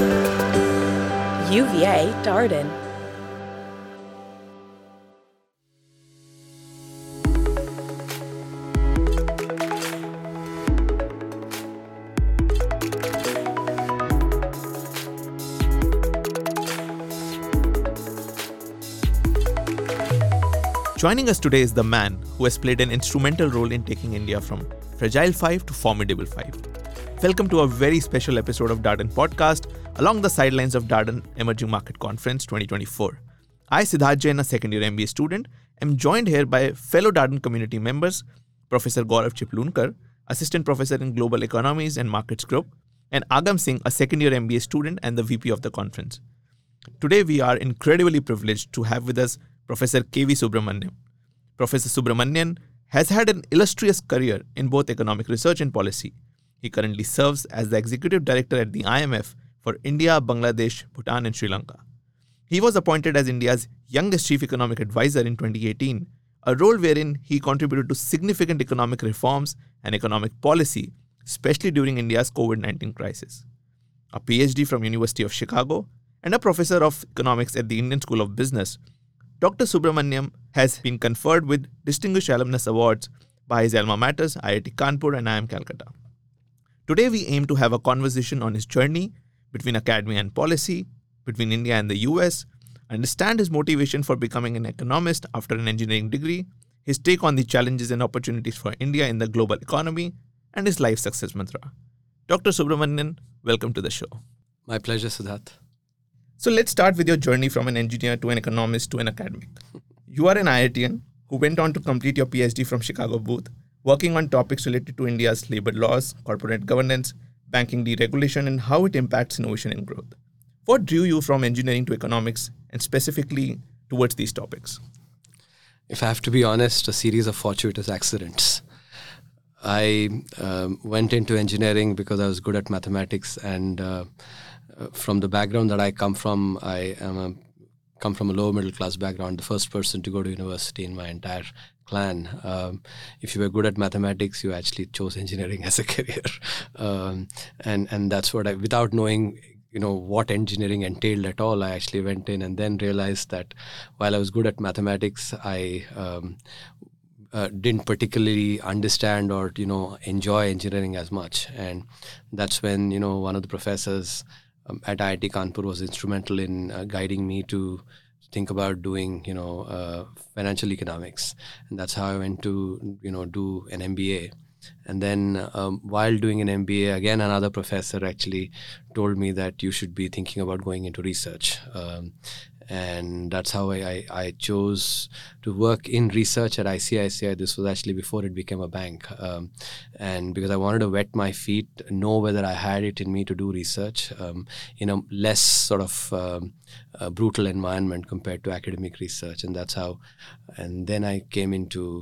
UVA Darden. Joining us today is the man who has played an instrumental role in taking India from Fragile 5 to Formidable 5. Welcome to a very special episode of Darden Podcast along the sidelines of Darden Emerging Market Conference 2024. I, Siddharth Jain, a second-year MBA student, am joined here by fellow Darden community members, Professor Gaurav Chiplunkar, Assistant Professor in Global Economies and Markets Group, and Agam Singh, a second-year MBA student and the VP of the conference. Today, we are incredibly privileged to have with us Professor K.V. Subramanian. Professor Subramanian has had an illustrious career in both economic research and policy. He currently serves as the Executive Director at the IMF for India, Bangladesh, Bhutan and Sri Lanka. He was appointed as India's youngest Chief Economic Advisor in 2018, a role wherein he contributed to significant economic reforms and economic policy, especially during India's COVID-19 crisis. A PhD from University of Chicago and a Professor of Economics at the Indian School of Business, Dr. Subramanian has been conferred with Distinguished Alumnus Awards by his alma maters, IIT Kanpur and IIM Calcutta. Today, we aim to have a conversation on his journey between academia and policy, between India and the US, understand his motivation for becoming an economist after an engineering degree, his take on the challenges and opportunities for India in the global economy, and his life success mantra. Dr. Subramanian, welcome to the show. My pleasure, Siddharth. So let's start with your journey from an engineer to an economist to an academic. You are an IITian who went on to complete your PhD from Chicago Booth, working on topics related to India's labor laws, corporate governance, banking deregulation, and how it impacts innovation and growth. What drew you from engineering to economics and specifically towards these topics? If I have to be honest, a series of fortuitous accidents. I went into engineering because I was good at mathematics, and from the background that I come from, come from a lower middle class background, the first person to go to university in my entire clan. If you were good at mathematics, you actually chose engineering as a career. And that's what without knowing, what engineering entailed at all, I actually went in and then realized that while I was good at mathematics, I didn't particularly understand or, enjoy engineering as much. And that's when, one of the professors at IIT Kanpur was instrumental in guiding me to think about doing, financial economics. And that's how I went to, do an MBA. And then while doing an MBA, again, another professor actually told me that you should be thinking about going into research. And that's how I chose to work in research at ICICI. This was actually before it became a bank. And because I wanted to wet my feet, know whether I had it in me to do research in a less sort of brutal environment compared to academic research. And that's how, and then I came into,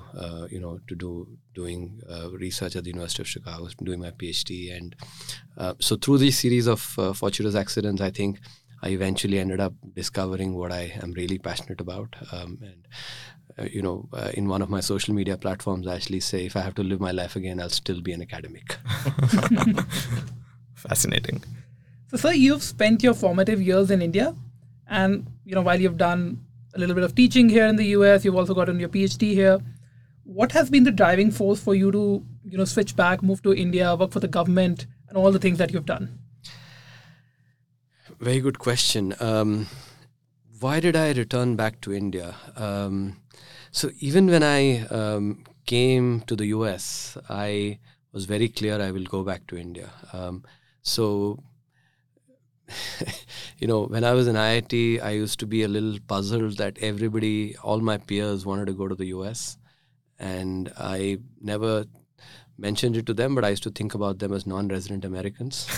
doing research at the University of Chicago, doing my PhD. And so through these series of fortuitous accidents, I think I eventually ended up discovering what I am really passionate about. In one of my social media platforms, I actually say, if I have to live my life again, I'll still be an academic. Fascinating. So, sir, you've spent your formative years in India. And, while you've done a little bit of teaching here in the US, you've also gotten your PhD here. What has been the driving force for you to, switch back, move to India, work for the government, and all the things that you've done? Very good question. Why did I return back to India? So even when I came to the US, I was very clear I will go back to India. When I was in IIT, I used to be a little puzzled that all my peers wanted to go to the US. And I never mentioned it to them, but I used to think about them as non-resident Americans.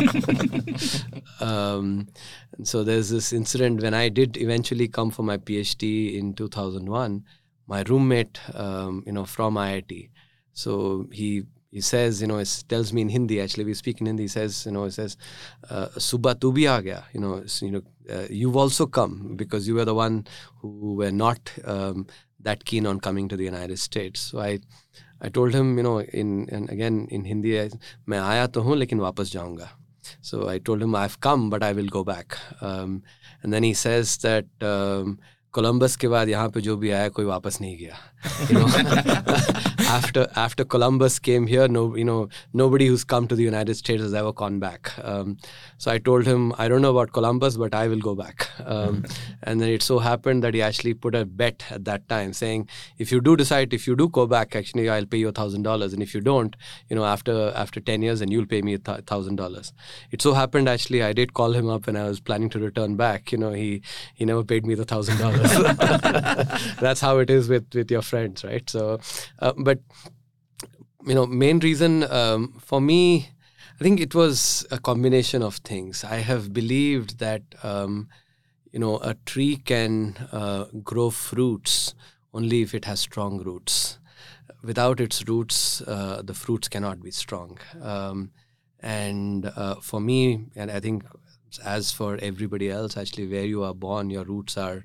So there's this incident when I did eventually come for my PhD in 2001, my roommate, from IIT. So he says, it tells me in Hindi, actually we speak in Hindi, he says, Subha tu bhi aa gaya, you've also come because you were the one who were not that keen on coming to the United States. So I told him, and again in Hindi, मैं आया तो हूँ लेकिन वापस जाऊँगा. So I told him, I've come, but I will go back. And then he says that Columbus के बाद यहाँ पे जो भी आया कोई वापस नहीं गया. You know, after Columbus came here, nobody who's come to the United States has ever gone back. So I told him, I don't know about Columbus, but I will go back. And then it so happened that he actually put a bet at that time, saying, if you do go back, actually I'll pay you $1,000, and if you don't, after 10 years, then you'll pay me $1,000. It so happened actually I did call him up when I was planning to return back. He never paid me the $1,000. That's how it is with your friends, right? So, but main reason for me, I think it was a combination of things. I have believed that a tree can grow fruits only if it has strong roots. Without its roots, the fruits cannot be strong. And for me, and I think as for everybody else, actually, where you are born, your roots are.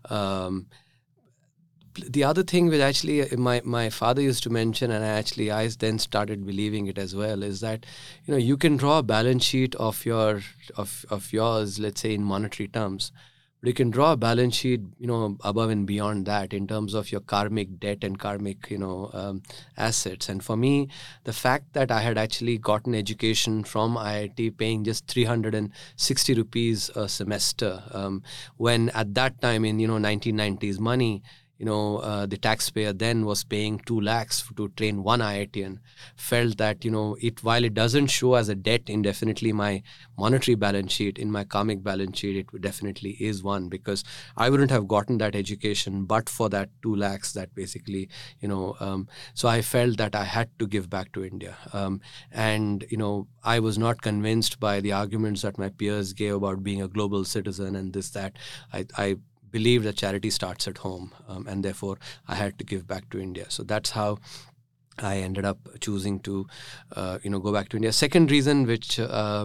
The other thing which actually my father used to mention, and I then started believing it as well, is that you can draw a balance sheet of yours, let's say in monetary terms, but you can draw a balance sheet above and beyond that in terms of your karmic debt and karmic assets. And for me, the fact that I had actually gotten education from IIT paying just 360 rupees a semester, when at that time in 1990s money, the taxpayer then was paying 2 lakhs to train one IITian, felt that, while it doesn't show as a debt in definitely my monetary balance sheet, in my karmic balance sheet, it definitely is one, because I wouldn't have gotten that education but for that 2 lakhs that basically, so I felt that I had to give back to India. And I was not convinced by the arguments that my peers gave about being a global citizen and this, that. I believe that charity starts at home, and therefore I had to give back to India. So that's how I ended up choosing to, go back to India. Second reason, which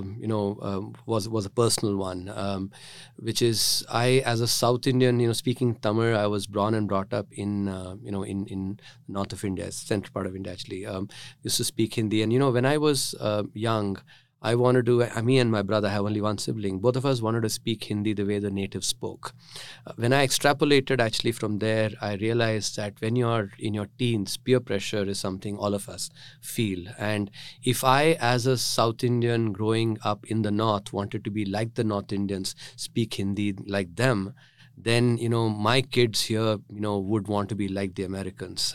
was a personal one, which is I, as a South Indian, speaking Tamil, I was born and brought up in north of India, central part of India actually. Used to speak Hindi, and when I was young, I wanted to, me and my brother, I have only one sibling, both of us wanted to speak Hindi the way the natives spoke. When I extrapolated actually from there, I realized that when you're in your teens, peer pressure is something all of us feel. And if I, as a South Indian growing up in the North, wanted to be like the North Indians, speak Hindi like them, then, my kids here, would want to be like the Americans,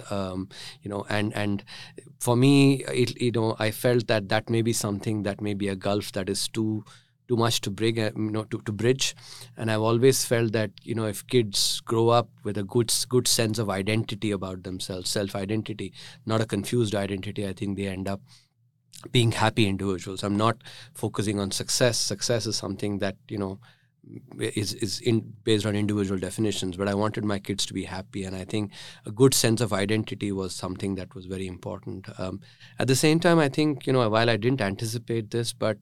and for me, I felt that may be something that may be a gulf that is too much to bring, to bridge. And I've always felt that, if kids grow up with a good sense of identity about themselves, self-identity, not a confused identity, I think they end up being happy individuals. I'm not focusing on success. Success is something that, is based on individual definitions, but I wanted my kids to be happy, and I think a good sense of identity was something that was very important. At the same time, I think while I didn't anticipate this, but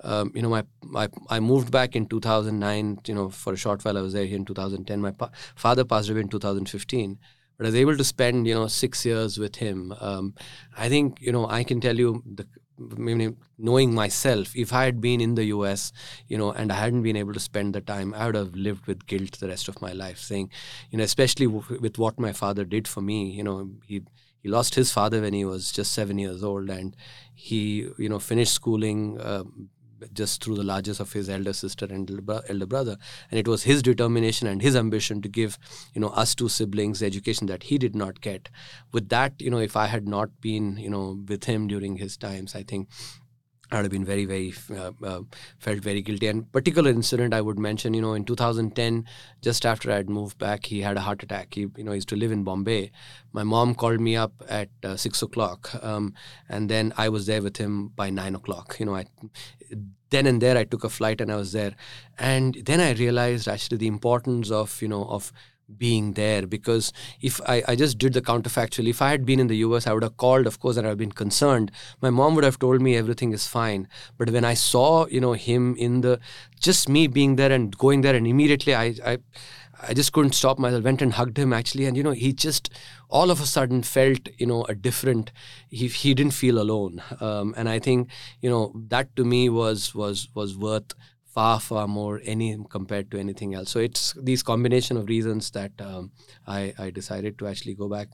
I moved back in 2009. For a short while I was there here in 2010. My father passed away in 2015. But I was able to spend 6 years with him. I think I can tell you knowing myself, if I had been in the US, and I hadn't been able to spend the time, I would have lived with guilt the rest of my life, saying, especially with what my father did for me. He lost his father when he was just 7 years old, and he, finished schooling just through the largest of his elder sister and elder brother. And it was his determination and his ambition to give, us 2 siblings the education that he did not get. With that, if I had not been, with him during his times, I think I would have been very, very, felt very guilty. And particular incident I would mention, in 2010, just after I had moved back, he had a heart attack. He, used to live in Bombay. My mom called me up at 6 o'clock. And then I was there with him by 9 o'clock. Then and there I took a flight and I was there. And then I realized actually the importance of, of being there, because if I just did the counterfactual, if I had been in the US, I would have called, of course, and I would have been concerned. My mom would have told me everything is fine. But when I saw, him in just me being there and going there, and immediately I just couldn't stop myself, went and hugged him actually. And, he just all of a sudden felt, a different, he didn't feel alone. And I think, that to me was worth far more compared to anything else. So it's these combination of reasons that I decided to actually go back.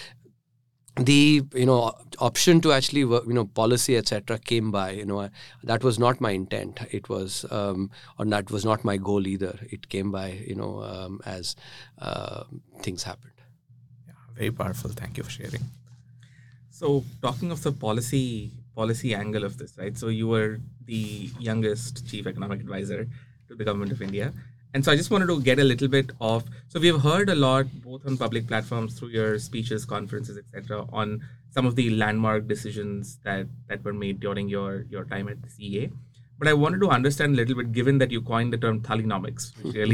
The option to actually work, policy, etc., came by. That was not my intent. It was or that was not my goal either. It came by as things happened. Yeah, very powerful. Thank you for sharing. So talking of the policy angle of this, right? So you were the youngest chief economic advisor to the government of India. And so I just wanted to get a little bit of, so we've heard a lot, both on public platforms, through your speeches, conferences, etc., on some of the landmark decisions that were made during your time at the CA. But I wanted to understand a little bit, given that you coined the term Thalinomics, which really,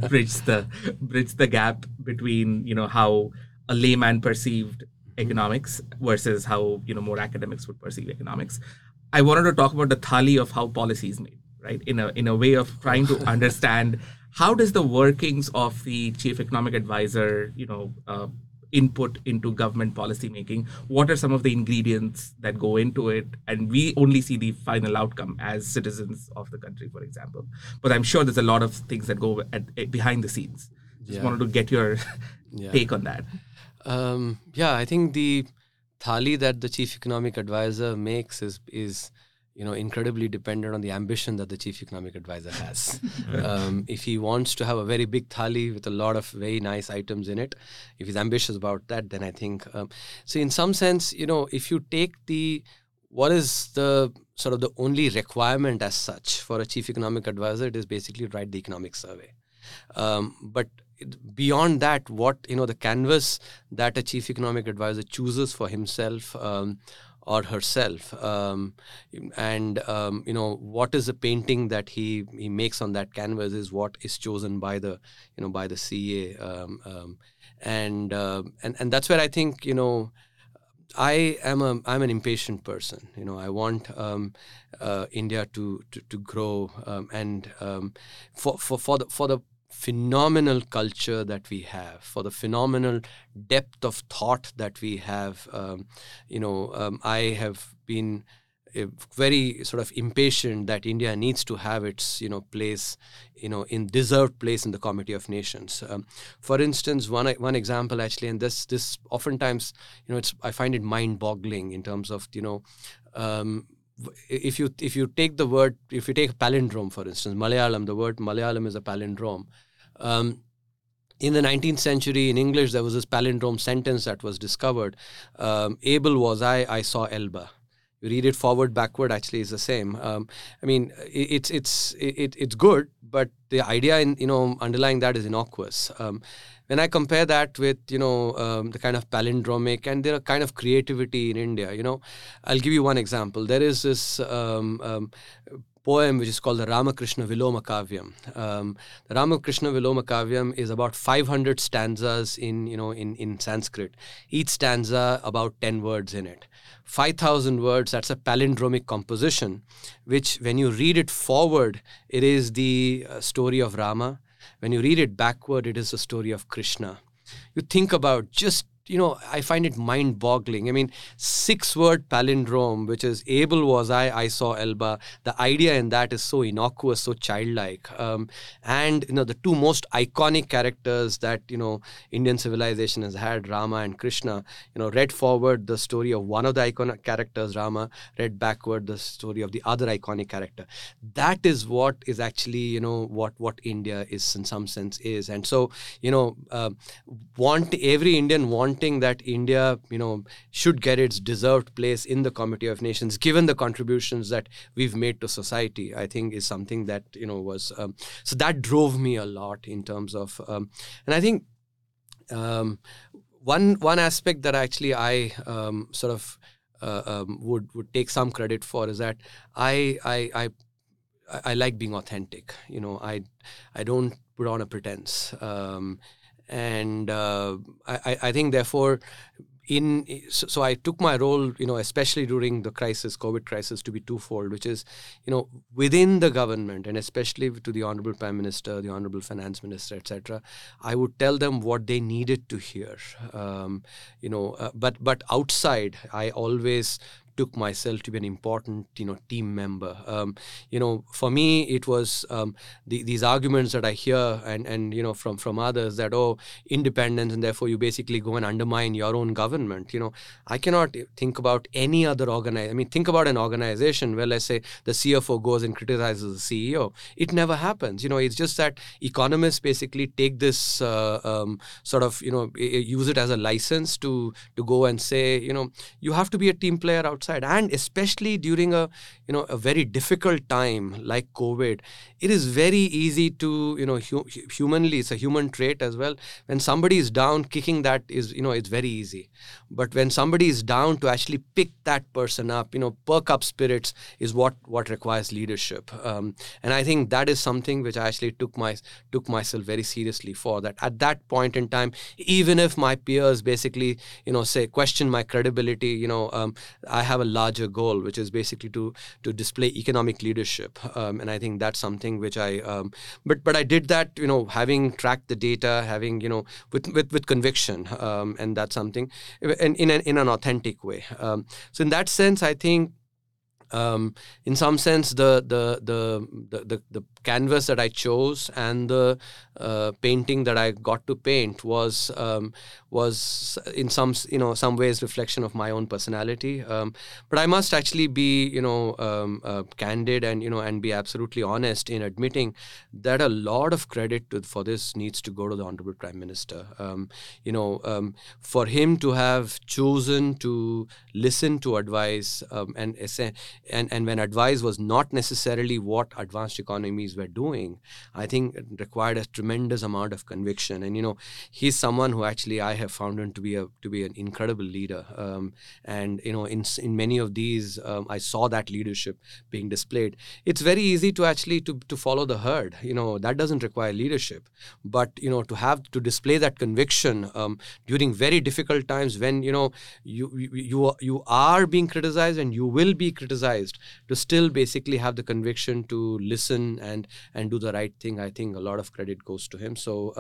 bridge the gap between, how a layman perceived economics versus how, more academics would perceive economics. I wanted to talk about the thali of how policy is made, right? In a way of trying to understand how does the workings of the chief economic advisor, input into government policy making? What are some of the ingredients that go into it? And we only see the final outcome as citizens of the country, for example. But I'm sure there's a lot of things that go behind the scenes. Just wanted to get your take on that. I think the thali that the chief economic advisor makes is incredibly dependent on the ambition that the chief economic advisor has. If he wants to have a very big thali with a lot of very nice items in it, if he's ambitious about that, then I think, so in some sense, if you take what is the sort of the only requirement as such for a chief economic advisor, it is basically write the economic survey. But beyond that, what, the canvas that a chief economic advisor chooses for himself, or herself, and what is the painting that he makes on that canvas is what is chosen by the CA, and that's where I think I'm an impatient person. I want India to grow, and for the phenomenal culture that we have, for the phenomenal depth of thought that we have. I have been very sort of impatient that India needs to have its place, in deserved place in the Committee of Nations. For instance, one example actually, and this oftentimes, I find it mind-boggling in terms of if you take a palindrome, for instance, Malayalam, the word Malayalam is a palindrome. In the 19th century, in English, there was this palindrome sentence that was discovered. Able was I saw Elba. You read it forward, backward, actually is the same. It's good, but the idea underlying that is innocuous. When I compare that with, the kind of palindromic and the kind of creativity in India, I'll give you one example. There is this poem which is called the Ramakrishna Viloma Kavyam. The Ramakrishna Viloma Kavyam is about 500 stanzas in Sanskrit. Each stanza about 10 words in it. 5,000 words, that's a palindromic composition, which when you read it forward, it is the story of Rama. When you read it backward, it is the story of Krishna. You think about just, I find it mind-boggling. 6-word palindrome, which is able was I saw Elba. The idea in that is so innocuous, so childlike. And, the two most iconic characters that, Indian civilization has had, Rama and Krishna, read forward the story of one of the iconic characters, Rama, read backward the story of the other iconic character. That is what is actually, what India is in some sense is. And so, every Indian wanting that India, should get its deserved place in the Committee of Nations, given the contributions that we've made to society, I think is something that, was, so that drove me a lot in terms of, and I think one aspect that actually I sort of would take some credit for is that I like being authentic. I don't put on a pretense. And I think, therefore, So I took my role, especially during the COVID crisis, to be twofold, which is, within the government, and especially to the Honorable Prime Minister, the Honorable Finance Minister, etc. I would tell them what they needed to hear. But outside, I always took myself to be an important, team member. For me, it was these arguments that I hear and from others that, independence, and therefore you basically go and undermine your own government. I cannot think about any other organization. think about an organization where, let's say, the CFO goes and criticizes the CEO. It never happens. It's just that economists basically take this use it as a license to go and say, you have to be a team player outside. And especially during a very difficult time like COVID, it is very easy to, humanly, it's a human trait as well. When somebody is down, kicking that is, it's very easy. But when somebody is down, to actually pick that person up, perk up spirits is what requires leadership. And I think that is something which I actually took myself very seriously for. That at that point in time, even if my peers basically, say, question my credibility, I have a larger goal, which is basically to display economic leadership. And I think that's something which but I did that, having tracked the data, having, with conviction. And that's something in an authentic way. So in that sense, I think, in some sense, the canvas that I chose and the painting that I got to paint was in some ways reflection of my own personality. But I must actually be candid and be absolutely honest in admitting that a lot of credit for this needs to go to the Honorable Prime Minister. For him to have chosen to listen to advice and when advice was not necessarily what advanced economies were doing, I think it required a tremendous amount of conviction. And he's someone who actually I have found him to be an incredible leader. And in many of these, I saw that leadership being displayed. It's very easy to actually to follow the herd. That doesn't require leadership, but to display that conviction during very difficult times when you are being criticized and you will be criticized, to still basically have the conviction to listen and do the right thing. I think a lot of credit goes to him. So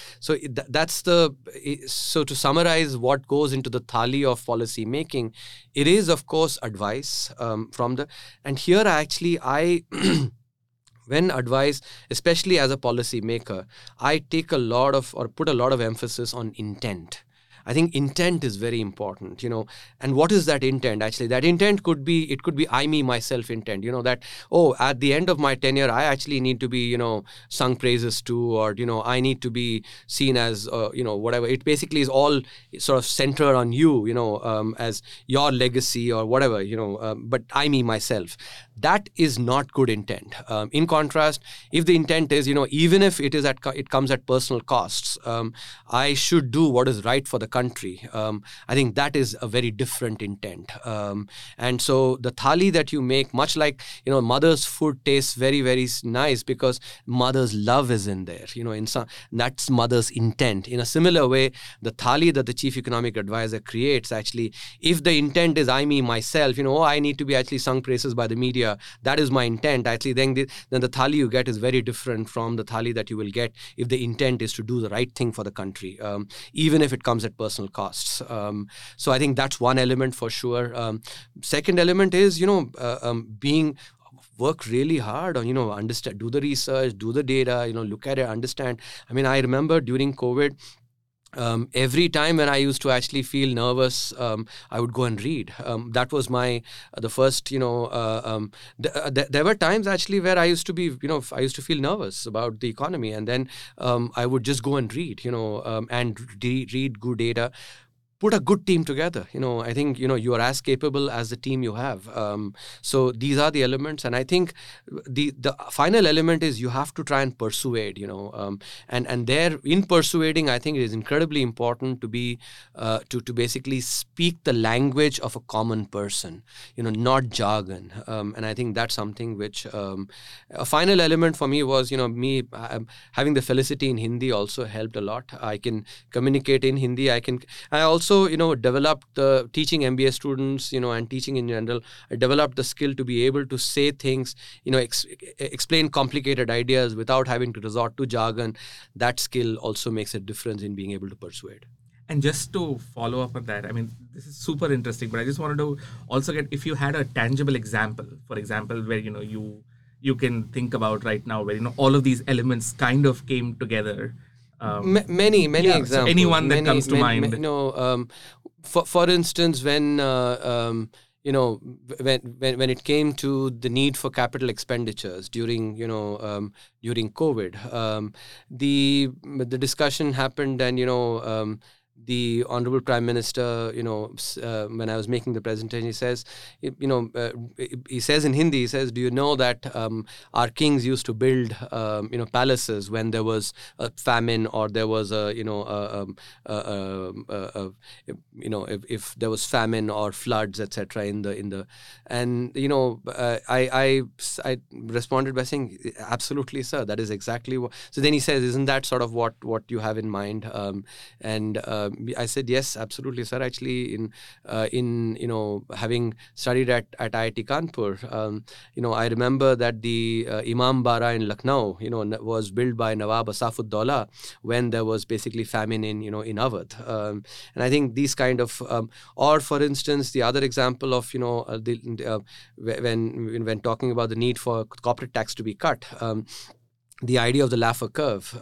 to summarize what goes into the thali of policy making, it is of course advice and here I when advice, especially as a policy maker, I take put a lot of emphasis on intent. I think intent is very important, and what is that intent? Actually, that intent could be I, me, myself intent, that, at the end of my tenure, I actually need to be, sung praises to, or, I need to be seen as, whatever. It basically is all sort of centered on you, as your legacy or whatever, but I, me, myself. That is not good intent. In contrast, if the intent is, even if it comes at personal costs, I should do what is right for the country. I think that is a very different intent. And so the thali that you make, much like, mother's food tastes very, very nice because mother's love is in there. That's mother's intent. In a similar way, the thali that the chief economic advisor creates, actually, if the intent is I, me, myself, I need to be actually sung praises by the media, that is my intent. Actually, then the thali you get is very different from the thali that you will get if the intent is to do the right thing for the country, even if it comes at personal costs. So I think that's one element for sure. Second element is, work really hard on, understand, do the research, do the data, look at it, understand. I remember during COVID, every time when I used to actually feel nervous, I would go and read. That was the first, there were times actually where I used to be, I used to feel nervous about the economy. And then I would just go and read, and read good data. Put a good team together. I think, you are as capable as the team you have. So these are the elements. And I think the final element is you have to try and persuade, and there in persuading, I think it is incredibly important to be, to basically speak the language of a common person, not jargon. And I think that's something which, a final element for me was, me having the felicity in Hindi also helped a lot. I can communicate in Hindi. I also also, developed the teaching MBA students, and teaching in general. I developed the skill to be able to say things, explain complicated ideas without having to resort to jargon. That skill also makes a difference in being able to persuade. And just to follow up on that, I mean, this is super interesting, but I just wanted to also get, if you had a tangible example, for example, where, you can think about right now where, all of these elements kind of came together. Many examples. So anyone that comes to mind. For instance, when when it came to the need for capital expenditures during COVID, the discussion happened, and the Honorable Prime Minister, when I was making the presentation, he says, he says in Hindi, he says, do you know that our kings used to build, palaces when there was a famine or there was if there was famine or floods, etc. I responded by saying, absolutely, sir, that is exactly what. So then he says, isn't that sort of what you have in mind? I said, yes, absolutely, sir. Actually, in having studied at IIT Kanpur, I remember that the Imam Bara in Lucknow, was built by Nawab Asaf-ud-Daula when there was basically famine in Awadh. And I think these kind of, or for instance, the other example of, when talking about the need for corporate tax to be cut, the idea of the Laffer curve,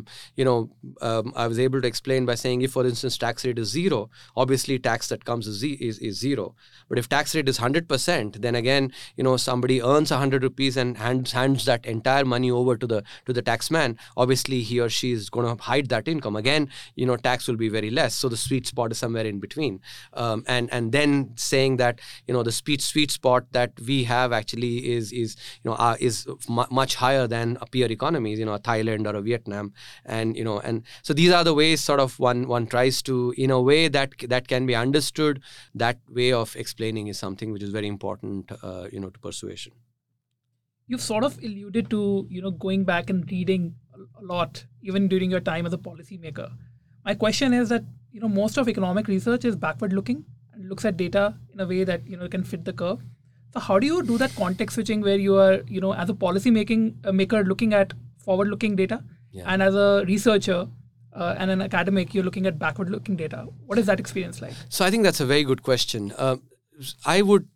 I was able to explain by saying, if, for instance, tax rate is 0, obviously tax that comes is 0. But if tax rate is 100%, then again, somebody earns 100 rupees and hands that entire money over to the taxman. Obviously, he or she is going to hide that income. Again, tax will be very less. So the sweet spot is somewhere in between. And then saying that, the sweet spot that we have actually is much higher than a peer economies, a Thailand or a Vietnam, and so these are the ways sort of one tries to, in a way that can be understood. That way of explaining is something which is very important, to persuasion. You've sort of alluded to, going back and reading a lot, even during your time as a policymaker. My question is that, most of economic research is backward looking and looks at data in a way that, can fit the curve. So how do you do that context switching where you are, as a policy maker looking at forward-looking data, and as a researcher and an academic, you're looking at backward-looking data? What is that experience like? So I think that's a very good question. I would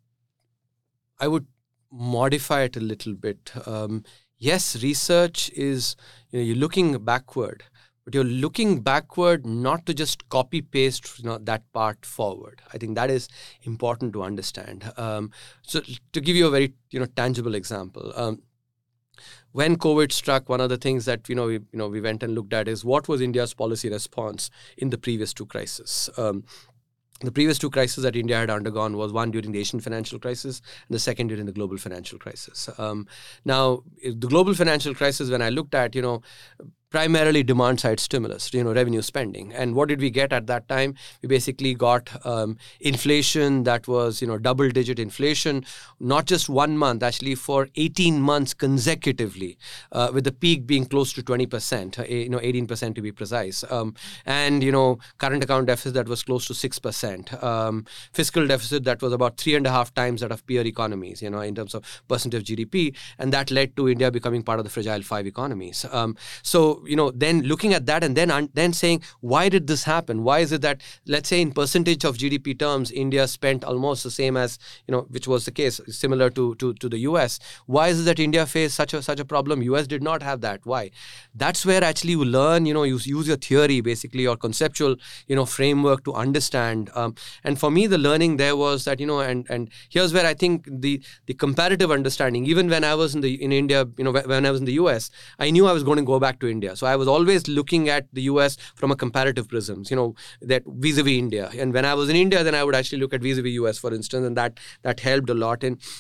modify it a little bit. Yes, research is, you're looking backward. But you're looking backward not to just copy-paste that part forward. I think that is important to understand. So to give you a very tangible example, when COVID struck, one of the things that we went and looked at is what was India's policy response in the previous two crises. The previous two crises that India had undergone was one during the Asian financial crisis and the second during the global financial crisis. Now, the global financial crisis, when I looked at, primarily demand-side stimulus, revenue spending. And what did we get at that time? We basically got inflation that was, double-digit inflation, not just 1 month, actually for 18 months consecutively, with the peak being close to 20%, 18% to be precise. And, current account deficit that was close to 6%. Fiscal deficit that was about 3.5 times that of peer economies, in terms of percentage of GDP. And that led to India becoming part of the fragile 5 economies. So, then looking at that and then saying, why did this happen? Why is it that, let's say in percentage of GDP terms, India spent almost the same as, which was the case, similar to the US. Why is it that India faced such a problem? US did not have that. Why? That's where actually you learn, you use your theory, basically, or conceptual, framework to understand. And for me, the learning there was that, and here's where I think the comparative understanding, even when I was in India, when I was in the US, I knew I was going to go back to India. So I was always looking at the US from a comparative prism, that vis-a-vis India. And when I was in India, then I would actually look at vis-a-vis US, for instance, and that helped a lot. And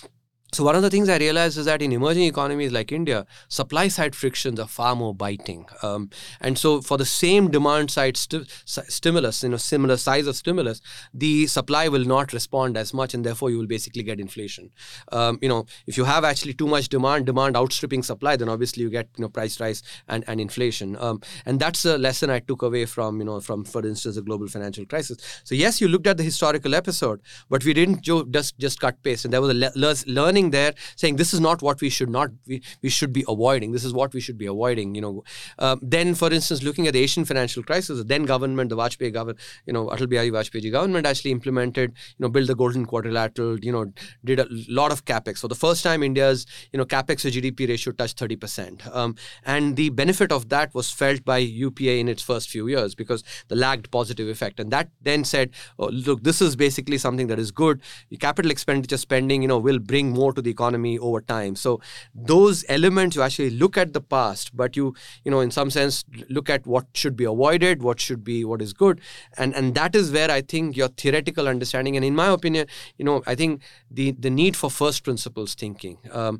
So one of the things I realized is that in emerging economies like India, supply side frictions are far more biting. And so for the same demand side stimulus, similar size of stimulus, the supply will not respond as much, and therefore you will basically get inflation. If you have actually too much demand outstripping supply, then obviously you get price rise and inflation. And that's a lesson I took away from for instance the global financial crisis. So yes, you looked at the historical episode, but we didn't just cut paste, and there was a learning there saying this is not what we should be avoiding. This is what we should be avoiding. Then, for instance, looking at the Asian financial crisis, the then government, the Vajpayee government, Atal Bihari Vajpayee government actually implemented, built the Golden Quadrilateral, did a lot of capex. For the first time, India's capex to GDP ratio touched 30%, and the benefit of that was felt by UPA in its first few years because the lagged positive effect, and that then said, oh, look, this is basically something that is good. Capital expenditure spending, will bring more to the economy over time. So those elements, you actually look at the past, but you in some sense look at what should be avoided, what is good, and that is where I think your theoretical understanding, and in my opinion, I think the need for first principles thinking,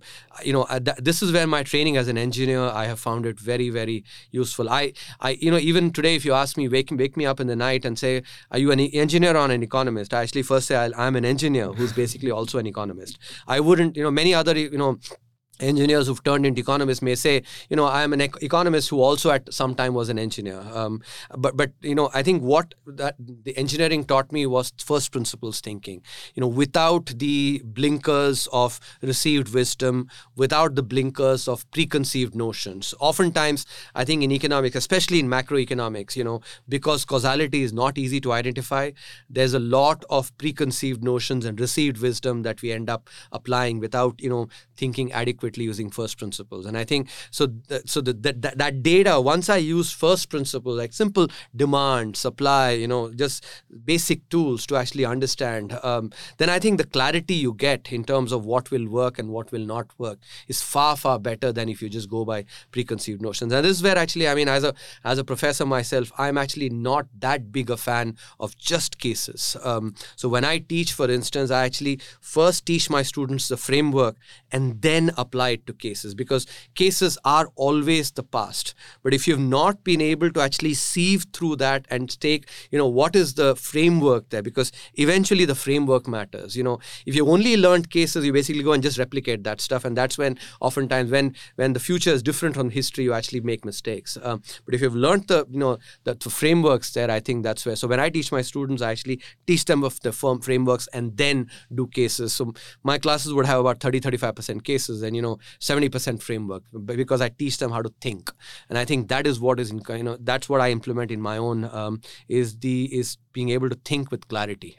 this is where my training as an engineer, I have found it very, very useful. I even today, if you ask me, wake me up in the night and say, are you an engineer or an economist? I actually first say I'm an engineer who's basically also an economist. I wouldn't, many other, engineers who've turned into economists may say, I am an economist who also at some time was an engineer. But I think what that the engineering taught me was first principles thinking. Without the blinkers of received wisdom, without the blinkers of preconceived notions. Oftentimes, I think in economics, especially in macroeconomics, because causality is not easy to identify, there's a lot of preconceived notions and received wisdom that we end up applying without, thinking adequately using first principles. And I think that data, once I use first principles like simple demand, supply, just basic tools to actually understand, then I think the clarity you get in terms of what will work and what will not work is far, far better than if you just go by preconceived notions. And this is where actually, as a professor myself, I'm actually not that big a fan of just cases. So when I teach, for instance, I actually first teach my students the framework and then apply it to cases, because cases are always the past. But if you've not been able to actually sieve through that and take, what is the framework there, because eventually the framework matters. If you only learned cases, you basically go and just replicate that stuff, and that's when oftentimes when the future is different from history, you actually make mistakes. But if you've learned the frameworks there, I think that's where. So when I teach my students, I actually teach them of the frameworks and then do cases. So my classes would have about 30-35% cases and 70% framework, because I teach them how to think. And I think that is what is that's what I implement in my own is being able to think with clarity.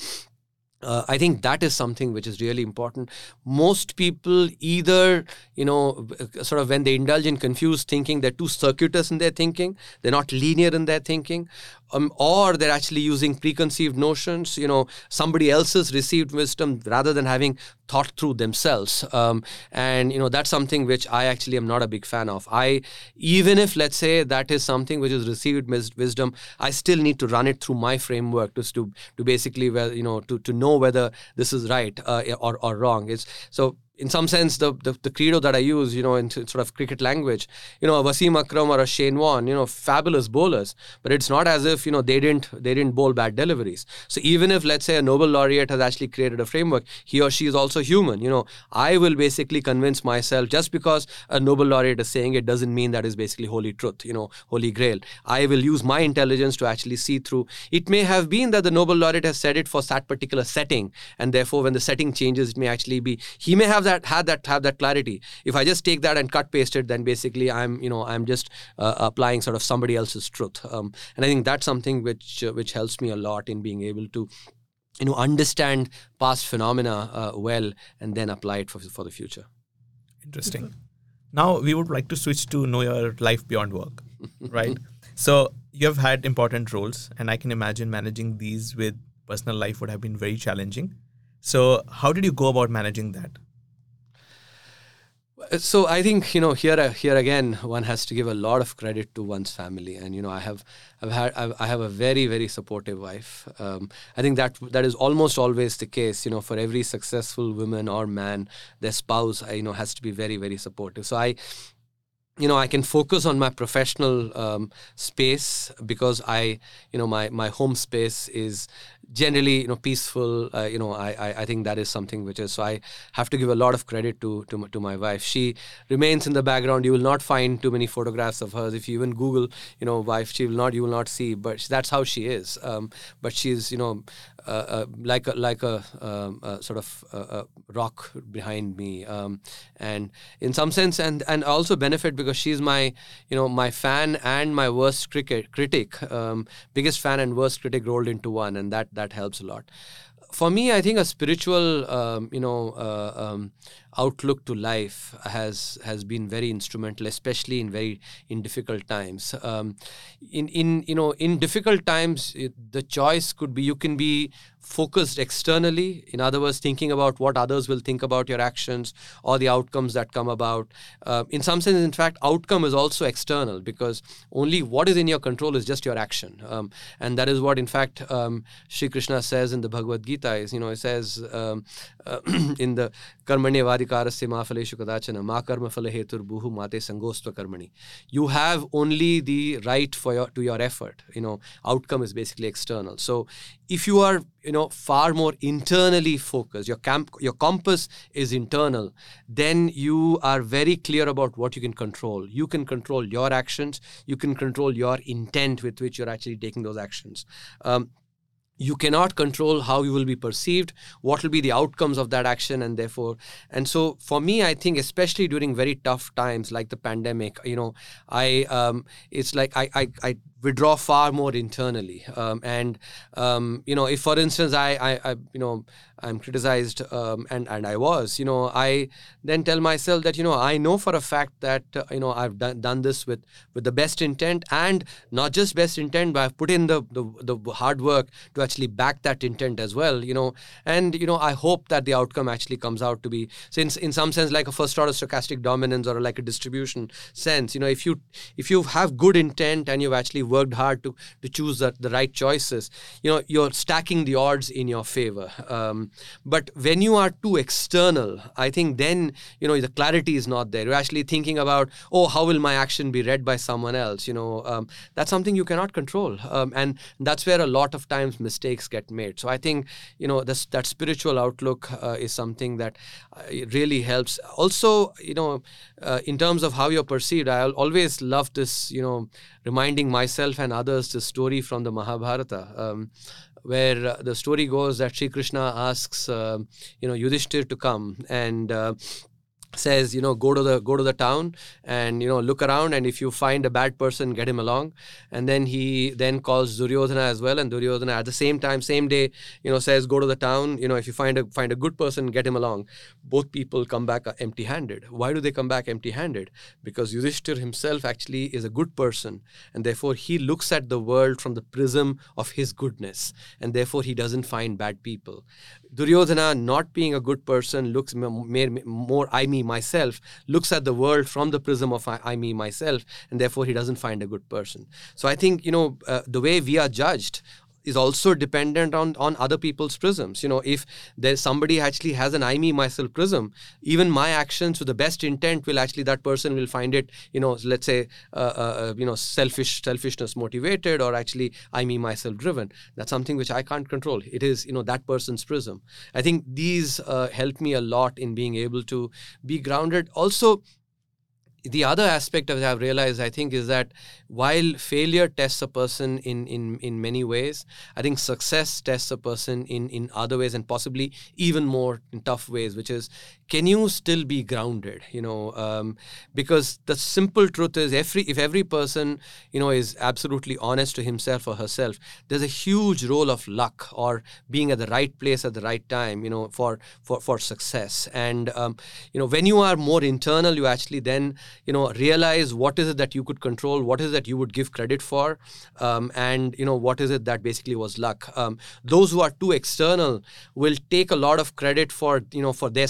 I think that is something which is really important. Most people either, sort of when they indulge in confused thinking, they're too circuitous in their thinking, they're not linear in their thinking, or they're actually using preconceived notions, somebody else's received wisdom rather than having thought through themselves. And that's something which I actually am not a big fan of. Even if, let's say, that is something which is received wisdom, I still need to run it through my framework just to basically, to know whether this is right or wrong. So in some sense, the credo that I use, in sort of cricket language, a Wasim Akram or a Shane Warne, fabulous bowlers, but it's not as if, they didn't bowl bad deliveries. So even if, let's say, a Nobel laureate has actually created a framework, he or she is also human. I will basically convince myself, just because a Nobel laureate is saying it doesn't mean that is basically holy truth, holy grail. I will use my intelligence to actually see through. It may have been that the Nobel laureate has said it for that particular setting, and therefore when the setting changes, it may actually be, he may have that clarity. If I just take that and cut paste it, then basically I'm just applying sort of somebody else's truth. And I think that's something which helps me a lot in being able to understand past phenomena well and then apply it for the future. Interesting. Now we would like to switch to know your life beyond work, right? So you have had important roles, and I can imagine managing these with personal life would have been very challenging. So how did you go about managing that? So I think, here again, one has to give a lot of credit to one's family, and I have a very, very supportive wife. I think that is almost always the case. For every successful woman or man, their spouse, has to be very, very supportive. So I can focus on my professional space because my home space is generally, peaceful. I think that is something which is, so I have to give a lot of credit to my wife. She remains in the background. You will not find too many photographs of hers. If you even Google, wife, you will not see, but that's how she is. But she's, like a sort of a rock behind me, and in some sense, and also benefit because she's my my fan and my worst critic, biggest fan and worst critic rolled into one, and that helps a lot. For me, I think a spiritual outlook to life has been very instrumental, especially in difficult times. In difficult times, the choice could be, you can be focused externally. In other words, thinking about what others will think about your actions or the outcomes that come about. In some sense, in fact, outcome is also external because only what is in your control is just your action. And that is what, in fact, Sri Krishna says in the Bhagavad Gita. It says in the Karmanye Vadikarasya ma phaleshu kadachana ma karma phale hetur buhu mate sangostva karmani. You have only the right to your effort. Outcome is basically external. So if you are far more internally focused, your compass is internal, then you are very clear about what you can control. You can control your actions. You can control your intent with which you're actually taking those actions. You cannot control how you will be perceived, what will be the outcomes of that action, and so for me, I think especially during very tough times like the pandemic, it's like I withdraw far more internally, and if for instance I'm criticized, and I was, I then tell myself that I know for a fact that I've done this with the best intent, and not just best intent, but I've put in the hard work to actually back that intent as well, and I hope that the outcome actually comes out to be, since in some sense like a first order stochastic dominance or like a distribution sense, if you have good intent and you've actually worked hard to choose the right choices, you're stacking the odds in your favor. But when you are too external, I think then the clarity is not there. You're actually thinking about, how will my action be read by someone else? That's something you cannot control, and that's where a lot of times mistakes get made. So I think that spiritual outlook is something that really helps. Also, in terms of how you're perceived, I always love this, reminding myself and others the story from the Mahabharata, where the story goes that Sri Krishna asks, Yudhishthir to come and says, go to the town and, look around, and if you find a bad person, get him along. And then he then calls Duryodhana as well, and Duryodhana at the same time, same day, says, go to the town, if you find a good person, get him along. Both people come back empty-handed. Why do they come back empty-handed? Because Yudhishthir himself actually is a good person, and therefore he looks at the world from the prism of his goodness, and therefore he doesn't find bad people. Duryodhana, not being a good person, looks more I, me, myself, looks at the world from the prism of I, me, myself, and therefore he doesn't find a good person. So I think, the way we are judged is also dependent on other people's prisms. If there's somebody actually has an I, me, myself prism, even my actions with the best intent will actually, that person will find it, let's say, selfishness motivated, or actually I, me, myself driven. That's something which I can't control. It is, that person's prism. I think these help me a lot in being able to be grounded. Also, the other aspect of it I've realized, I think, is that while failure tests a person in many ways, I think success tests a person in other ways, and possibly even more in tough ways, which is, can you still be grounded? Because the simple truth is, if every person, is absolutely honest to himself or herself, there's a huge role of luck or being at the right place at the right time, for success. And, when you are more internal, you actually then, realize what is it that you could control, what is it that you would give credit for, and, what is it that basically was luck. Those who are too external will take a lot of credit for, for their success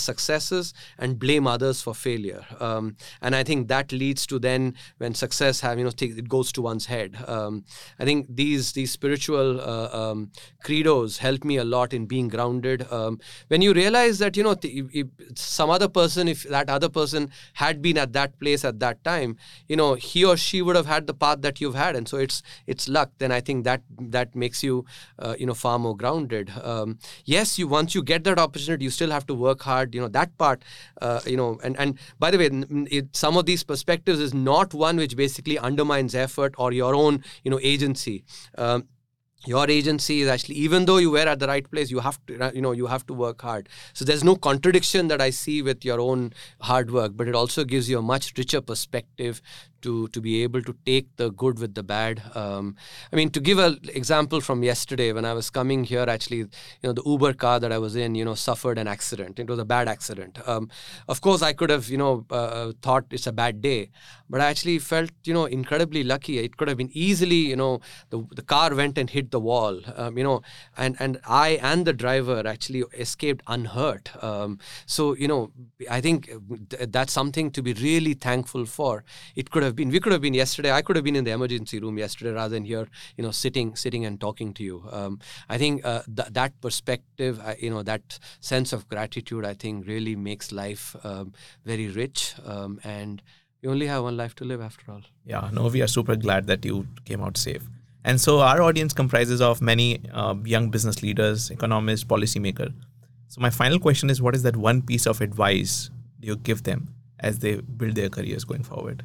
successes and blame others for failure. And I think that leads to then when success it goes to one's head. I think these spiritual credos help me a lot in being grounded. When you realize that, if some other person, if that other person had been at that place at that time, he or she would have had the path that you've had. And so it's luck. Then I think that makes you, far more grounded. Yes, once you get that opportunity, you still have to work hard. That part, and by the way, some of these perspectives is not one which basically undermines effort or your own, agency. Your agency is actually, even though you were at the right place, you have to work hard. So there's no contradiction that I see with your own hard work, but it also gives you a much richer perspective to be able to take the good with the bad. To give an example from yesterday, when I was coming here, actually, the Uber car that I was in, suffered an accident. It was a bad accident. Of course, I could have, thought it's a bad day, but I actually felt, incredibly lucky. It could have been easily, the car went and hit the wall, and I and the driver actually escaped unhurt. So, I think that's something to be really thankful for. We could have been yesterday. I could have been in the emergency room yesterday rather than here, sitting and talking to you. I think that perspective, that sense of gratitude, I think really makes life very rich. And we only have one life to live after all. Yeah, no, we are super glad that you came out safe. And so our audience comprises of many young business leaders, economists, policymakers. So my final question is, what is that one piece of advice you give them as they build their careers going forward?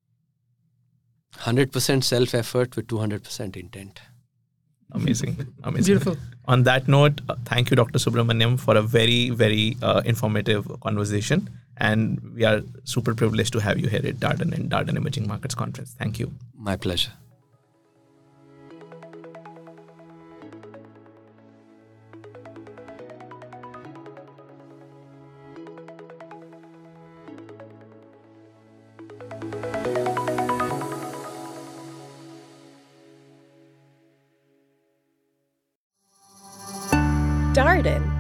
100% self-effort with 200% intent. Amazing. Beautiful. On that note, thank you, Dr. Subramaniam, for a very, very informative conversation. And we are super privileged to have you here at Darden and Darden Emerging Markets Conference. Thank you. My pleasure. Darden